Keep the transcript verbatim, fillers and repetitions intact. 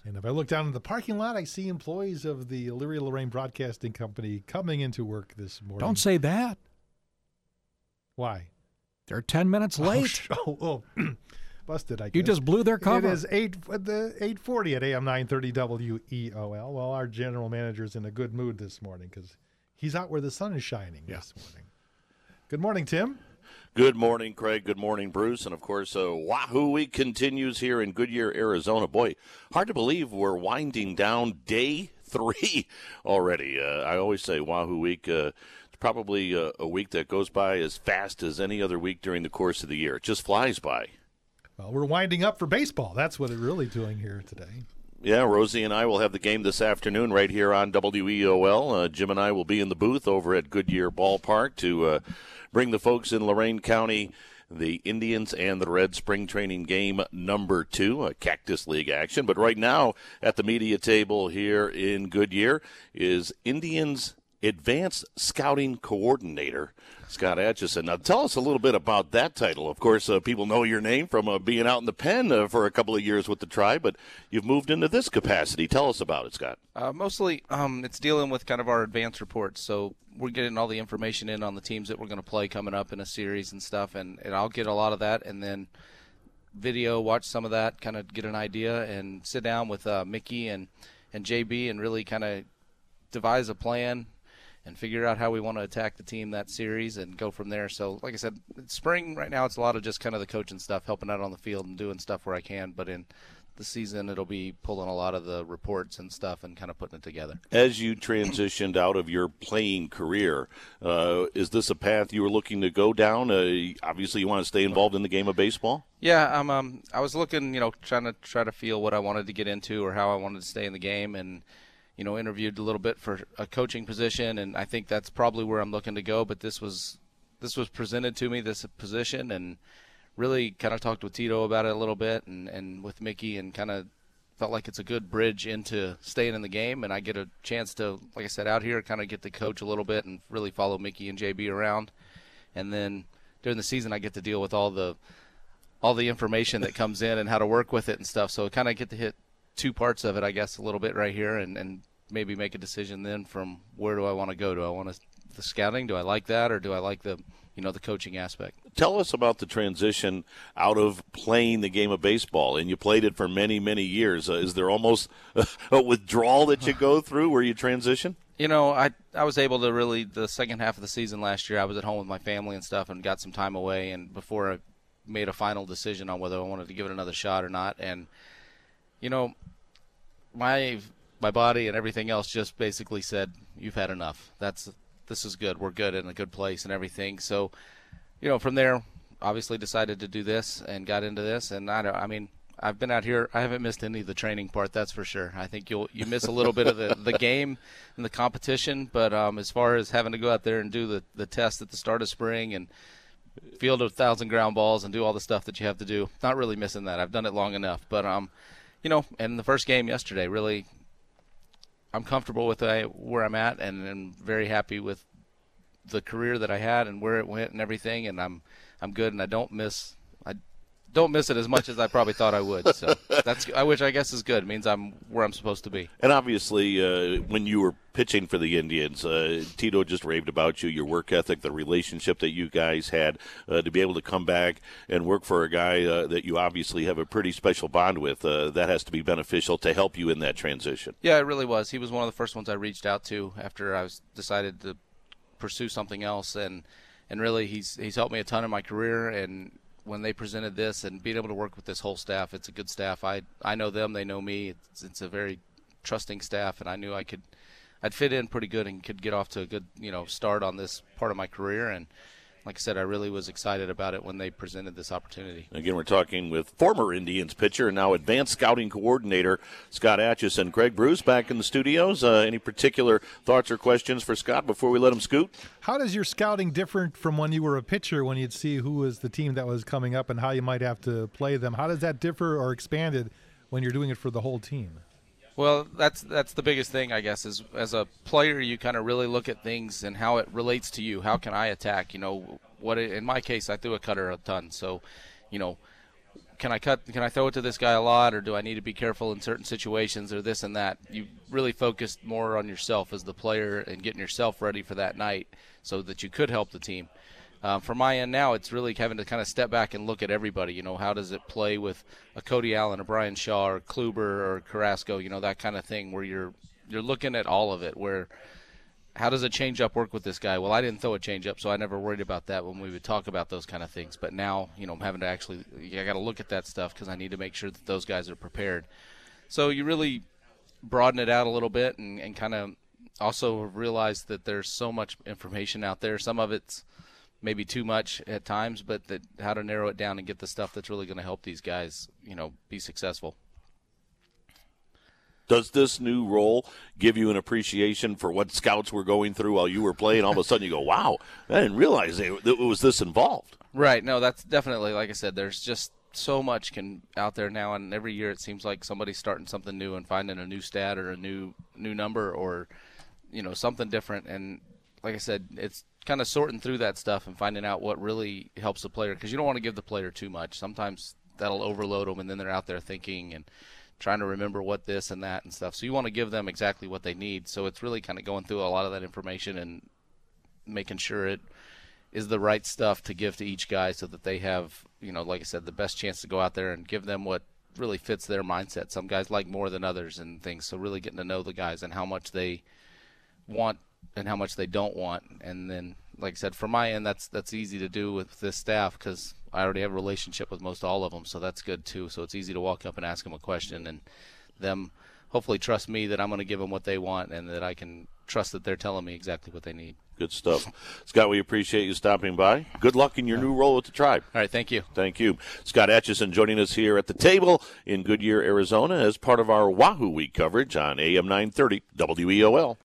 And if I look down in the parking lot, I see employees of the Elyria-Lorain Broadcasting Company coming into work this morning. Don't say that. Why? They're ten minutes late. Oh, oh, oh. Busted, I guess. You just blew their cover. It is eight the eight forty at A M nine thirty W E O L. Well, our general manager's in a good mood this morning because he's out where the sun is shining yeah. this morning. Good morning, Tim. Good morning, Craig. Good morning, Bruce. And, of course, uh, Wahoo Week continues here in Goodyear, Arizona. Boy, hard to believe we're winding down day three already. Uh, I always say Wahoo Week, uh, it's probably a, a week that goes by as fast as any other week during the course of the year. It just flies by. Well, we're winding up for baseball. That's what we're really doing here today. Yeah, Rosie and I will have the game this afternoon right here on W E O L. Uh, Jim and I will be in the booth over at Goodyear Ballpark to uh, bring the folks in Lorain County the Indians and the Reds spring training game number two, a Cactus League action. But right now at the media table here in Goodyear is Indians Advanced Scouting Coordinator, Scott Atchison. Now, tell us a little bit about that title. Of course, uh, people know your name from uh, being out in the pen uh, for a couple of years with the Tribe, but you've moved into this capacity. Tell us about it, Scott. Uh, mostly, um, it's dealing with kind of our advanced reports. So we're getting all the information in on the teams that we're going to play coming up in a series and stuff, and, and I'll get a lot of that, and then video, watch some of that, kind of get an idea, and sit down with uh, Mickey and, and J B and really kind of devise a plan and figure out how we want to attack the team that series and go from there. So, like I said, spring right now it's a lot of just kind of the coaching stuff, helping out on the field and doing stuff where I can. But in the season, it'll be pulling a lot of the reports and stuff and kind of putting it together. As you transitioned out of your playing career, uh, is this a path you were looking to go down? Uh, obviously, you want to stay involved in the game of baseball? Yeah, um, um, I was looking, you know, trying to try to feel what I wanted to get into or how I wanted to stay in the game, and you know, interviewed a little bit for a coaching position, and I think that's probably where I'm looking to go. But this was this was presented to me, this position, and really kind of talked with Tito about it a little bit, and, and with Mickey, and kind of felt like it's a good bridge into staying in the game. And I get a chance to, like I said, out here kind of get to coach a little bit and really follow Mickey and J B around. And then during the season, I get to deal with all the all the information that comes in and how to work with it and stuff. So I kind of get to hit two parts of it, I guess, a little bit right here, and, and maybe make a decision then from where do I want to go. Do I want to, the scouting? Do I like that, or do I like the, you know, the coaching aspect? Tell us about the transition out of playing the game of baseball, and you played it for many, many years. Uh, is there almost a withdrawal that you go through where you transition? You know, I I was able to really, the second half of the season last year, I was at home with my family and stuff and got some time away, and before I made a final decision on whether I wanted to give it another shot or not. And you know, my my body and everything else just basically said, you've had enough. That's this is good. We're good, in a good place and everything. So, you know, from there, obviously decided to do this and got into this. And I don't, I mean, I've been out here. I haven't missed any of the training part, that's for sure. I think you'll you miss a little bit of the, the game and the competition. But um, as far as having to go out there and do the, the test at the start of spring and field a thousand ground balls and do all the stuff that you have to do, not really missing that. I've done it long enough. But um. You know, and the first game yesterday, really, I'm comfortable with uh, where I'm at, and I'm very happy with the career that I had and where it went and everything, and I'm I'm good, and I don't miss I don't miss it as much as I probably thought I would. So that's which I guess is good. It means I'm where I'm supposed to be. And obviously, uh, when you were pitching for the Indians, uh, Tito just raved about you, your work ethic, the relationship that you guys had, uh, to be able to come back and work for a guy uh, that you obviously have a pretty special bond with. Uh, that has to be beneficial to help you in that transition. Yeah, it really was. He was one of the first ones I reached out to after I was decided to pursue something else, and and really he's he's helped me a ton in my career. And when they presented this and being able to work with this whole staff, it's a good staff. I I know them, they know me. It's it's a very trusting staff, and I knew I could I'd fit in pretty good and could get off to a good, you know, start on this part of my career. And like I said, I really was excited about it when they presented this opportunity. Again, we're talking with former Indians pitcher and now advanced scouting coordinator Scott Atchison. Craig Bruce back in the studios. Uh, any particular thoughts or questions for Scott before we let him scoot? How does your scouting different from when you were a pitcher, when you'd see who was the team that was coming up and how you might have to play them? How does that differ or expanded when you're doing it for the whole team? Well, that's that's the biggest thing, I guess, is as a player, you kind of really look at things and how it relates to you. How can I attack? You know, what it, in my case, I threw a cutter a ton. So, you know, can I cut? Can I throw it to this guy a lot, or do I need to be careful in certain situations, or this and that? You really focused more on yourself as the player and getting yourself ready for that night, so that you could help the team. Um, for my end now, it's really having to kind of step back and look at everybody. You know, how does it play with a Cody Allen, a Brian Shaw, or Kluber, or Carrasco? You know, that kind of thing, where you're you're looking at all of it. Where how does a changeup work with this guy? Well, I didn't throw a changeup, so I never worried about that when we would talk about those kind of things. But now, you know, I'm having to actually, I got to look at that stuff because I need to make sure that those guys are prepared. So you really broaden it out a little bit and, and kind of also realize that there's so much information out there. Some of it's maybe too much at times, but that how to narrow it down and get the stuff that's really going to help these guys, you know, be successful. Does this new role give you an appreciation for what scouts were going through while you were playing? All of a sudden you go, wow, I didn't realize they, that it was this involved. Right. No, that's definitely, like I said, there's just so much can out there now, and every year it seems like somebody's starting something new and finding a new stat or a new new number or, you know, something different. And like I said, it's kind of sorting through that stuff and finding out what really helps the player, because you don't want to give the player too much. Sometimes that'll overload them, and then they're out there thinking and trying to remember what this and that and stuff. So you want to give them exactly what they need. So it's really kind of going through a lot of that information and making sure it is the right stuff to give to each guy so that they have, you know, like I said, the best chance to go out there and give them what really fits their mindset. Some guys like more than others and things. So really getting to know the guys and how much they want and how much they don't want. And then, like I said, from my end, that's that's easy to do with this staff because I already have a relationship with most all of them, so that's good too. So it's easy to walk up and ask them a question and them hopefully trust me that I'm going to give them what they want and that I can trust that they're telling me exactly what they need. Good stuff. Scott, we appreciate you stopping by. Good luck in your new role with the Tribe. All right, thank you. Thank you. Scott Atchison joining us here at the table in Goodyear, Arizona as part of our Wahoo Week coverage on A M nine thirty W E O L.